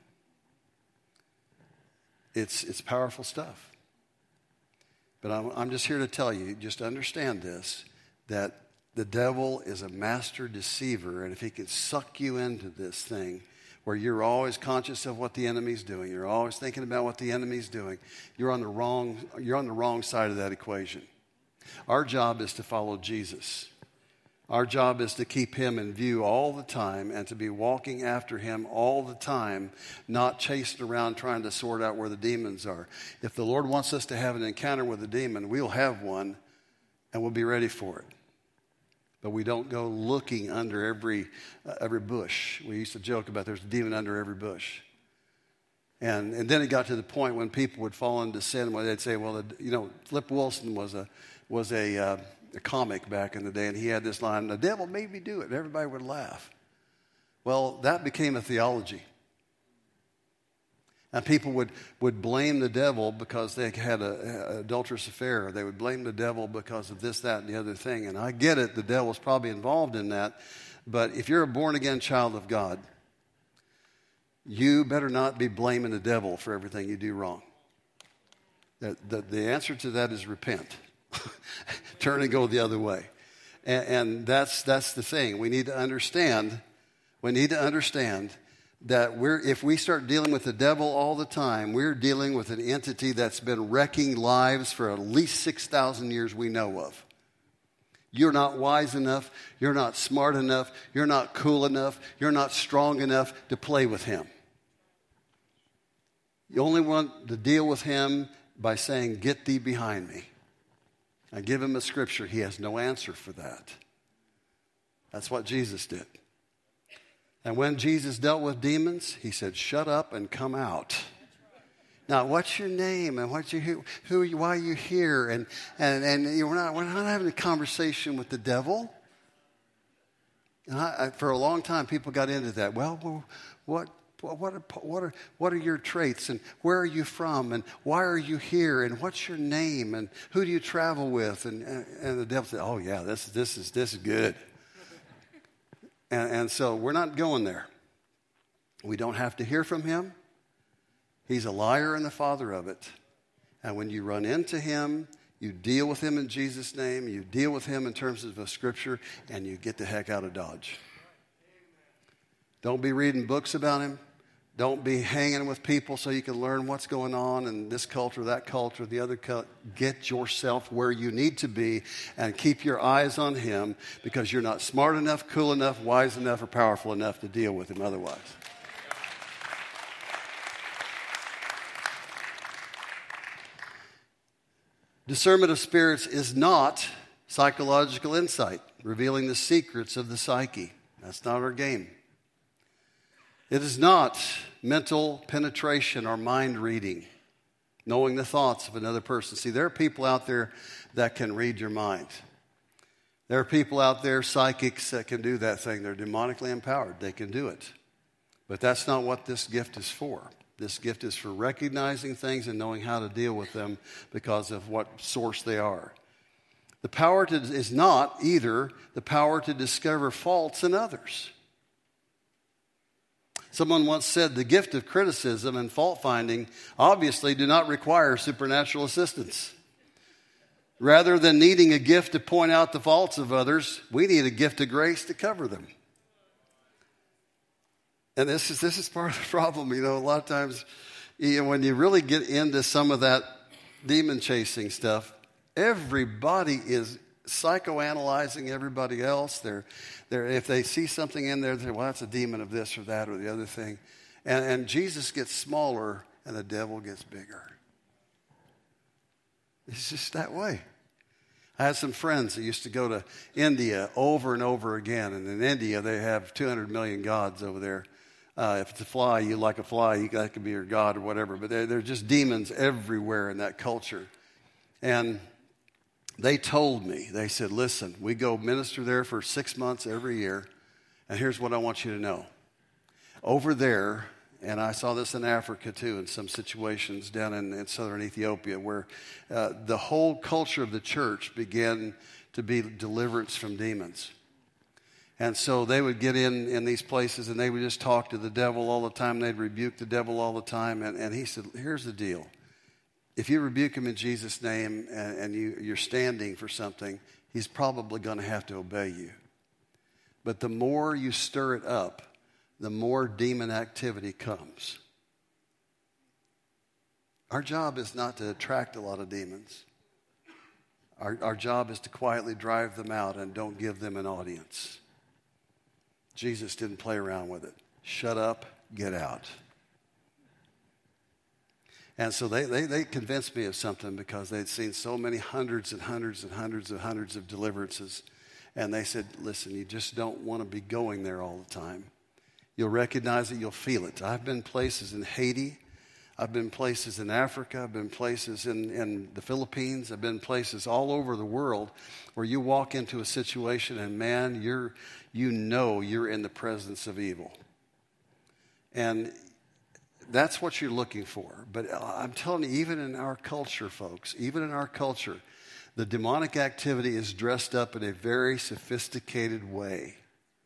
It's, it's powerful stuff. But I'm, I'm just here to tell you, just understand this, that the devil is a master deceiver, and if he can suck you into this thing where you're always conscious of what the enemy's doing, you're always thinking about what the enemy's doing, you're on the wrong, you're on the wrong side of that equation. Our job is to follow Jesus. Our job is to keep him in view all the time and to be walking after him all the time, not chasing around trying to sort out where the demons are. If the Lord wants us to have an encounter with a demon, we'll have one and we'll be ready for it. But we don't go looking under every uh, every bush. We used to joke about there's a demon under every bush. And and then it got to the point when people would fall into sin where they'd say, well, you know, Flip Wilson was a was a uh, a comic back in the day, and he had this line, the devil made me do it, and everybody would laugh. Well, that became a theology. And people would, would blame the devil because they had an adulterous affair. They would blame the devil because of this, that, and the other thing. And I get it, the devil's probably involved in that. But if you're a born-again child of God, you better not be blaming the devil for everything you do wrong. The, the, the answer to that is repent. Turn and go the other way. And, and that's that's the thing. We need to understand, we need to understand that we're if we start dealing with the devil all the time, we're dealing with an entity that's been wrecking lives for at least six thousand years we know of. You're not wise enough, you're not smart enough, you're not cool enough, you're not strong enough to play with him. You only want to deal with him by saying, get thee behind me. I give him a scripture. He has no answer for that. That's what Jesus did. And when Jesus dealt with demons, he said, shut up and come out. Now, what's your name and what you who are you, why are you here? And and and we're not we're not having a conversation with the devil. And I, I, for a long time, people got into that. Well, well what? What are, what, are, what are your traits, and where are you from, and why are you here, and what's your name, and who do you travel with? And, and, and the devil said, oh, yeah, this, this, is, this is good. and, and so we're not going there. We don't have to hear from him. He's a liar and the father of it. And when you run into him, you deal with him in Jesus' name, you deal with him in terms of a scripture, and you get the heck out of Dodge. Don't be reading books about him. Don't be hanging with people so you can learn what's going on in this culture, that culture, the other culture. Get yourself where you need to be and keep your eyes on him, because you're not smart enough, cool enough, wise enough, or powerful enough to deal with him otherwise. Discernment of spirits is not psychological insight, revealing the secrets of the psyche. That's not our game. It is not mental penetration or mind reading, knowing the thoughts of another person. See, there are people out there that can read your mind. There are people out there, psychics, that can do that thing. They're demonically empowered. They can do it. But that's not what this gift is for. This gift is for recognizing things and knowing how to deal with them because of what source they are. The power to, is not either the power to discover faults in others. Someone once said the gift of criticism and fault finding obviously do not require supernatural assistance. Rather than needing a gift to point out the faults of others, we need a gift of grace to cover them. And this is this is part of the problem. You know, a lot of times, you know, when you really get into some of that demon chasing stuff, everybody is psychoanalyzing everybody else. They're, they're, if they see something in there, they're, well, that's a demon of this or that or the other thing. And, and Jesus gets smaller and the devil gets bigger. It's just that way. I had some friends that used to go to India over and over again. And in India, they have two hundred million gods over there. Uh, if it's a fly, you like a fly, you, that could be your god or whatever. But they're, they're just demons everywhere in that culture. And they told me, they said, listen, we go minister there for six months every year, and here's what I want you to know. Over there, and I saw this in Africa too, in some situations down in, in southern Ethiopia, where uh, the whole culture of the church began to be deliverance from demons. And so they would get in in these places, and they would just talk to the devil all the time. They'd rebuke the devil all the time. And, and he said, here's the deal. If you rebuke him in Jesus' name and, and you, you're standing for something, he's probably going to have to obey you. But the more you stir it up, the more demon activity comes. Our job is not to attract a lot of demons. Our, our job is to quietly drive them out and don't give them an audience. Jesus didn't play around with it. Shut up, get out. And so they, they, they convinced me of something because they'd seen so many hundreds and hundreds and hundreds and hundreds of deliverances. And they said, listen, you just don't want to be going there all the time. You'll recognize it, you'll feel it. I've been places in Haiti. I've been places in Africa. I've been places in, in the Philippines. I've been places all over the world where you walk into a situation and, man, you're, you know you're in the presence of evil. And that's what you're looking for. But I'm telling you, even in our culture, folks, even in our culture, the demonic activity is dressed up in a very sophisticated way.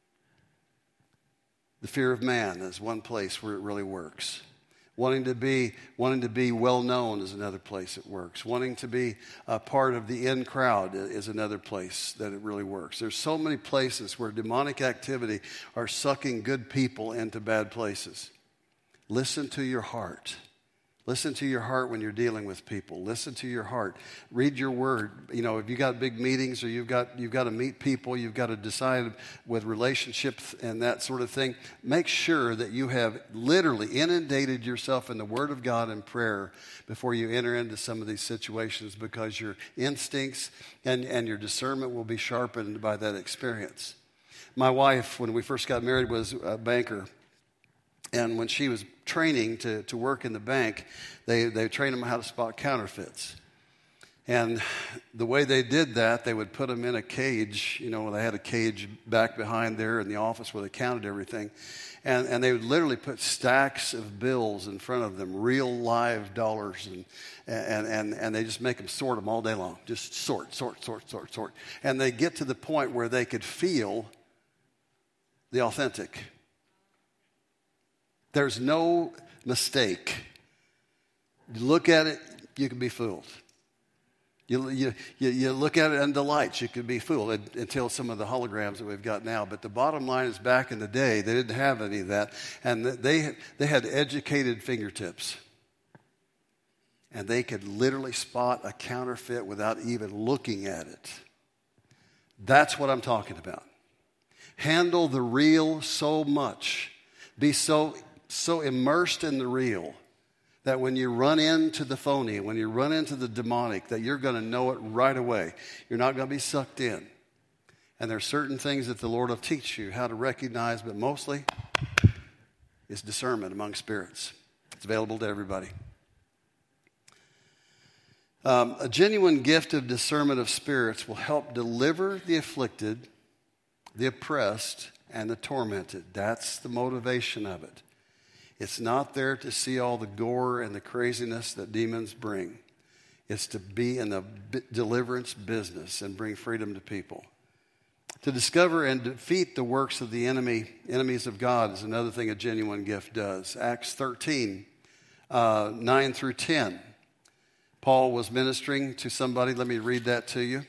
The fear of man is one place where it really works. Wanting to be, wanting to be well known is another place it works. Wanting to be a part of the in crowd is another place that it really works. There's so many places where demonic activity are sucking good people into bad places. Listen to your heart. Listen to your heart when you're dealing with people. Listen to your heart. Read your word. You know, if you got big meetings or you've got you've got to meet people, you've got to decide with relationships and that sort of thing, make sure that you have literally inundated yourself in the Word of God and prayer before you enter into some of these situations, because your instincts and, and your discernment will be sharpened by that experience. My wife, when we first got married, was a banker. And when she was training to, to work in the bank, they, they trained them how to spot counterfeits. And the way they did that, they would put them in a cage. You know, they had a cage back behind there in the office where they counted everything. And, and they would literally put stacks of bills in front of them, real live dollars. And, and, and, and they just make them sort them all day long. Just sort, sort, sort, sort, sort. And they get to the point where they could feel the authentic. There's no mistake You look at it, you can be fooled. You, you, you, you look at it under lights, you could be fooled until some of the holograms that we've got now. But the bottom line is back in the day, they didn't have any of that. And they, they had educated fingertips. And they could literally spot a counterfeit without even looking at it. That's what I'm talking about. Handle the real so much. Be so, so immersed in the real that when you run into the phony, when you run into the demonic, that you're going to know it right away. You're not going to be sucked in. And there are certain things that the Lord will teach you how to recognize, but mostly it's discernment among spirits. It's available to everybody. Um, a genuine gift of discernment of spirits will help deliver the afflicted, the oppressed, and the tormented. That's the motivation of it. It's not there to see all the gore and the craziness that demons bring. It's to be in the deliverance business and bring freedom to people. To discover and defeat the works of the enemy, enemies of God is another thing a genuine gift does. Acts thirteen, uh, nine through ten. Paul was ministering to somebody. Let me read that to you.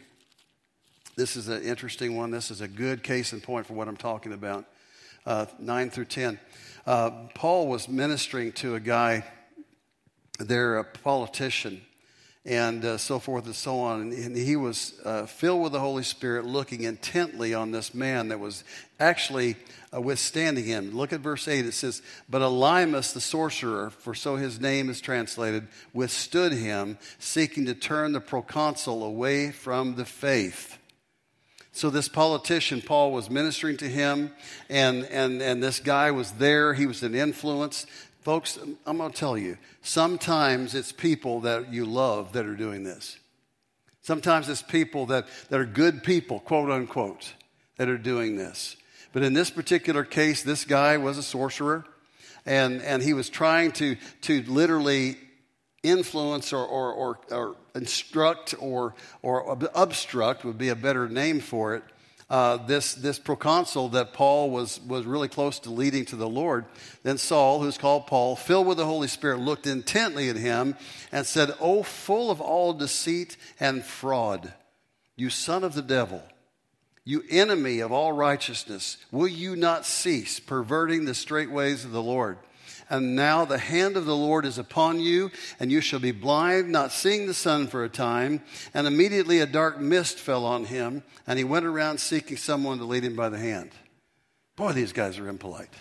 This is an interesting one. This is a good case in point for what I'm talking about. Uh, nine through ten. Uh, Paul was ministering to a guy, they're a politician, and uh, so forth and so on. And, and he was uh, filled with the Holy Spirit, looking intently on this man that was actually uh, withstanding him. Look at verse eight. It says, "But Elymas the sorcerer, for so his name is translated, withstood him, seeking to turn the proconsul away from the faith." So this politician, Paul, was ministering to him, and, and, and this guy was there. He was an influence. Folks, I'm going to tell you, sometimes it's people that you love that are doing this. Sometimes it's people that, that are good people, quote unquote, that are doing this. But in this particular case, this guy was a sorcerer, and, and he was trying to, to literally influence or, or, or, or instruct or, or obstruct would be a better name for it. Uh, this, this proconsul that Paul was, was really close to leading to the Lord. Then Saul, who's called Paul, filled with the Holy Spirit, looked intently at him and said, "O full of all deceit and fraud, you son of the devil, you enemy of all righteousness, will you not cease perverting the straight ways of the Lord? And now the hand of the Lord is upon you, and you shall be blind, not seeing the sun for a time." And immediately a dark mist fell on him, and he went around seeking someone to lead him by the hand. Boy, these guys are impolite.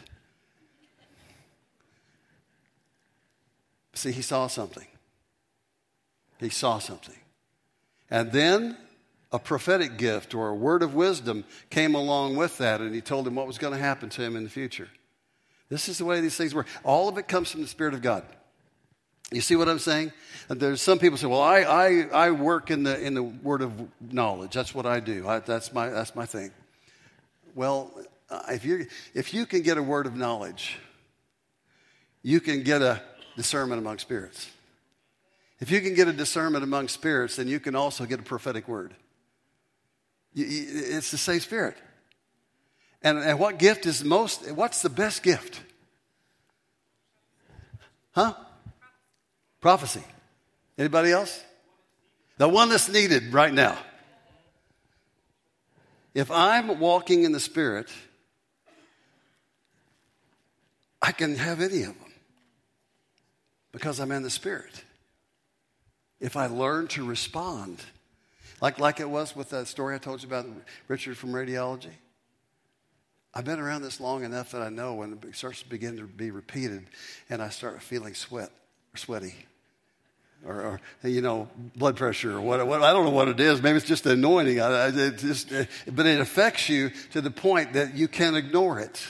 See, he saw something. He saw something. And then a prophetic gift or a word of wisdom came along with that, and he told him what was going to happen to him in the future. This is the way these things work. All of it comes from the Spirit of God. You see what I'm saying? There's some people say, "Well, I I, I work in the in the word of knowledge. That's what I do. I, that's my that's my thing." Well, uh, if you if you can get a word of knowledge, you can get a discernment among spirits. If you can get a discernment among spirits, then you can also get a prophetic word. You, you, it's the same Spirit. And, and what gift is most, what's the best gift? Huh? Prophecy. Anybody else? The one that's needed right now. If I'm walking in the Spirit, I can have any of them because I'm in the Spirit. If I learn to respond, like, like it was with that story I told you about Richard from radiology. I've been around this long enough that I know when it starts to begin to be repeated and I start feeling sweat or sweaty or, or you know, blood pressure or what, what. I don't know what it is. Maybe it's just the anointing. I, I, it just, but it affects you to the point that you can't ignore it.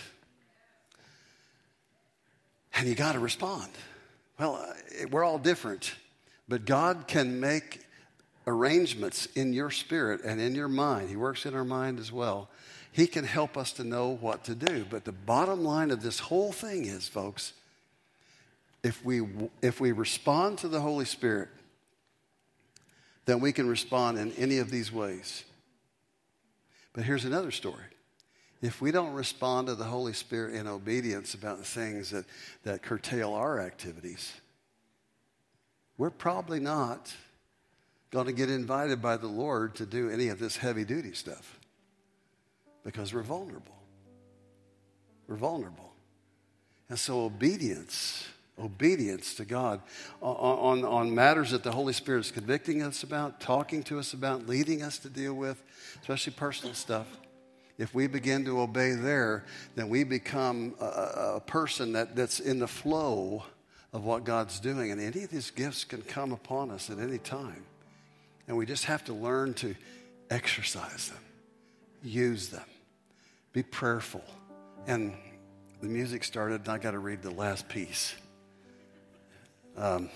And you got to respond. Well, we're all different, but God can make arrangements in your spirit and in your mind. He works in our mind as well. He can help us to know what to do. But the bottom line of this whole thing is, folks, if we if we respond to the Holy Spirit, then we can respond in any of these ways. But here's another story. If we don't respond to the Holy Spirit in obedience about the things that, that curtail our activities, we're probably not going to get invited by the Lord to do any of this heavy-duty stuff because we're vulnerable. We're vulnerable. And so obedience, obedience to God on, on, on matters that the Holy Spirit is convicting us about, talking to us about, leading us to deal with, especially personal stuff. If we begin to obey there, then we become a, a person that, that's in the flow of what God's doing. And any of these gifts can come upon us at any time. And we just have to learn to exercise them, use them, be prayerful. And the music started, and I got to read the last piece. Um,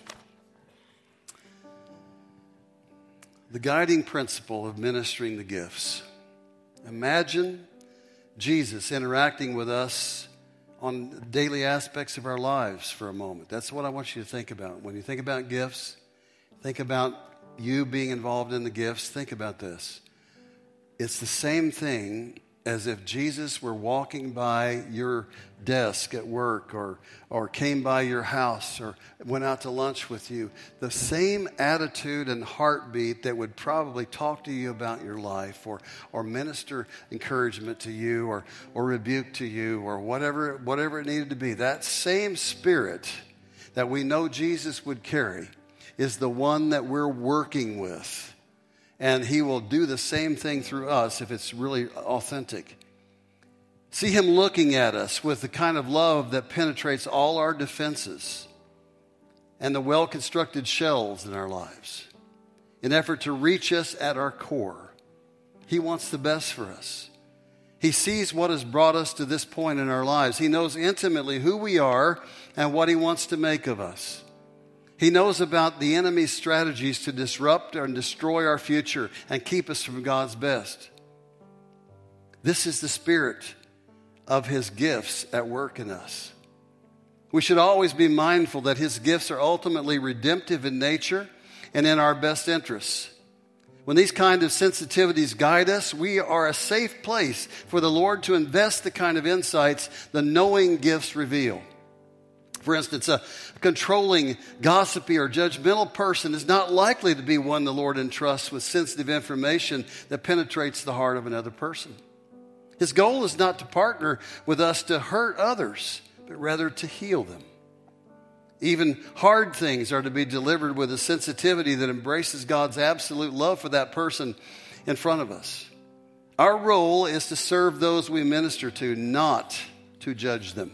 the guiding principle of ministering the gifts. Imagine Jesus interacting with us on daily aspects of our lives for a moment. That's what I want you to think about. When you think about gifts, think about you being involved in the gifts. Think about this. It's the same thing as if Jesus were walking by your desk at work or, or came by your house or went out to lunch with you. The same attitude and heartbeat that would probably talk to you about your life or, or minister encouragement to you or, or rebuke to you or whatever, whatever it needed to be. That same spirit that we know Jesus would carry is the one that we're working with. And he will do the same thing through us if it's really authentic. See him looking at us with the kind of love that penetrates all our defenses and the well-constructed shells in our lives in effort to reach us at our core. He wants the best for us. He sees what has brought us to this point in our lives. He knows intimately who we are and what he wants to make of us. He knows about the enemy's strategies to disrupt and destroy our future and keep us from God's best. This is the spirit of his gifts at work in us. We should always be mindful that his gifts are ultimately redemptive in nature and in our best interests. When these kind of sensitivities guide us, we are a safe place for the Lord to invest the kind of insights the knowing gifts reveal. For instance, a controlling, gossipy, or judgmental person is not likely to be one the Lord entrusts with sensitive information that penetrates the heart of another person. His goal is not to partner with us to hurt others, but rather to heal them. Even hard things are to be delivered with a sensitivity that embraces God's absolute love for that person in front of us. Our role is to serve those we minister to, not to judge them.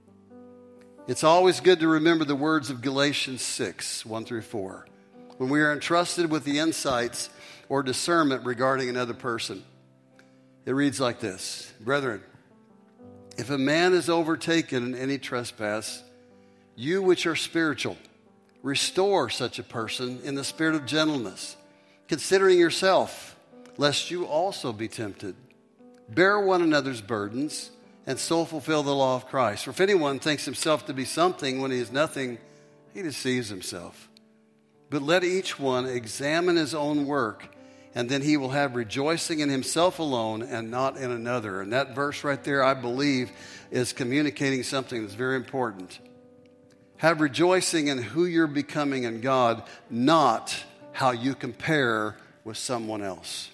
It's always good to remember the words of Galatians six, one through four, when we are entrusted with the insights or discernment regarding another person. It reads like this: Brethren, if a man is overtaken in any trespass, you which are spiritual, restore such a person in the spirit of gentleness, considering yourself, lest you also be tempted. Bear one another's burdens, and so fulfill the law of Christ. For if anyone thinks himself to be something when he is nothing, he deceives himself. But let each one examine his own work, and then he will have rejoicing in himself alone and not in another. And that verse right there, I believe, is communicating something that's very important. Have rejoicing in who you're becoming in God, not how you compare with someone else.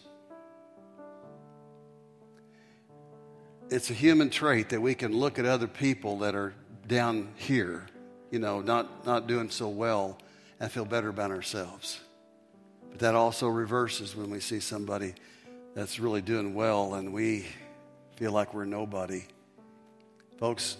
It's a human trait that we can look at other people that are down here, you know, not, not doing so well, and feel better about ourselves. But that also reverses when we see somebody that's really doing well and we feel like we're nobody. Folks,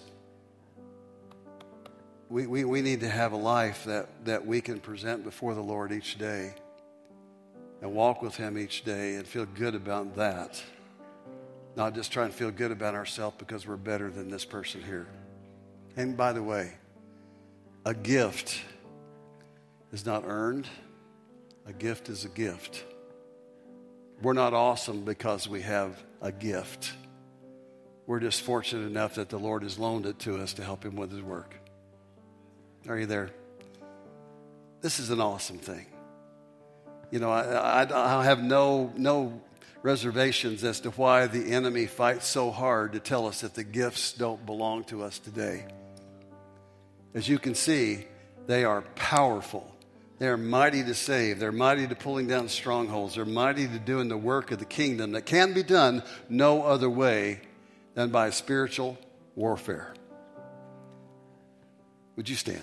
we, we, we need to have a life that, that we can present before the Lord each day and walk with him each day and feel good about that. Not just try and feel good about ourselves because we're better than this person here. And by the way, a gift is not earned. A gift is a gift. We're not awesome because we have a gift. We're just fortunate enough that the Lord has loaned it to us to help him with his work. Are you there? This is an awesome thing. You know, I, I, I have no, no reservations as to why the enemy fights so hard to tell us that the gifts don't belong to us today. As you can see, they are powerful They're mighty to save. They're mighty to pulling down strongholds. They're mighty to doing the work of the kingdom that can be done no other way than by spiritual warfare. Would you stand?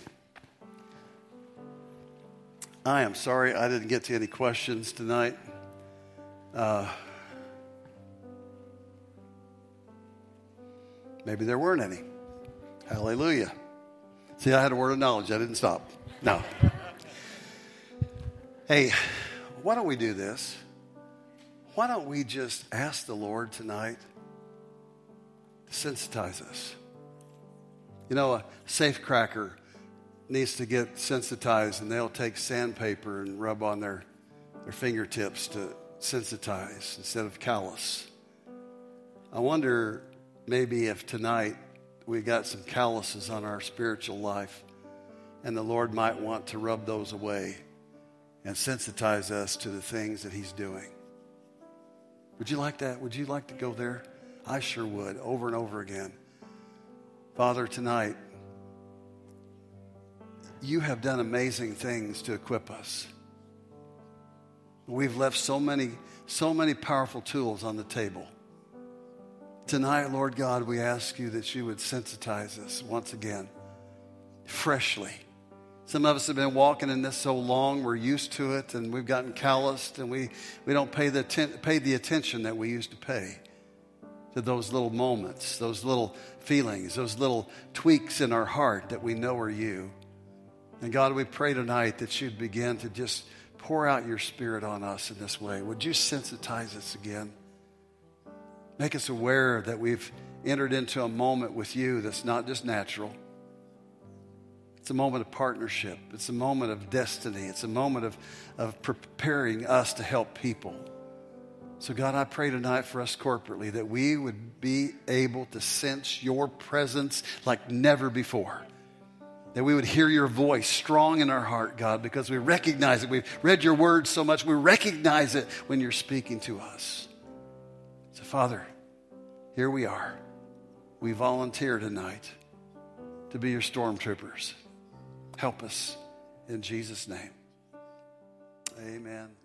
I am sorry I didn't get to any questions tonight. Uh, maybe there weren't any. Hallelujah. See, I had a word of knowledge. I didn't stop. No. Hey, why don't we do this? Why don't we just ask the Lord tonight to sensitize us? You know, a safecracker needs to get sensitized, and they'll take sandpaper and rub on their, their fingertips to sensitize instead of callus. I wonder maybe if tonight we got some calluses on our spiritual life, and the Lord might want to rub those away and sensitize us to the things that he's doing. Would you like that? Would you like to go there? I sure would, over and over again. Father, tonight, you have done amazing things to equip us. We've left so many, so many powerful tools on the table. Tonight, Lord God, we ask you that you would sensitize us once again, freshly. Some of us have been walking in this so long, we're used to it, and we've gotten calloused, and we, we don't pay the, atten- pay the attention that we used to pay to those little moments, those little feelings, those little tweaks in our heart that we know are you. And God, we pray tonight that you'd begin to just pour out your Spirit on us in this way. Would you sensitize us again? Make us aware that we've entered into a moment with you that's not just natural. It's a moment of partnership. It's a moment of destiny. It's a moment of, of preparing us to help people. So God, I pray tonight for us corporately that we would be able to sense your presence like never before. That we would hear your voice strong in our heart, God, because we recognize it. We've read your word so much, we recognize it when you're speaking to us. So Father, here we are. We volunteer tonight to be your stormtroopers. Help us in Jesus' name. Amen.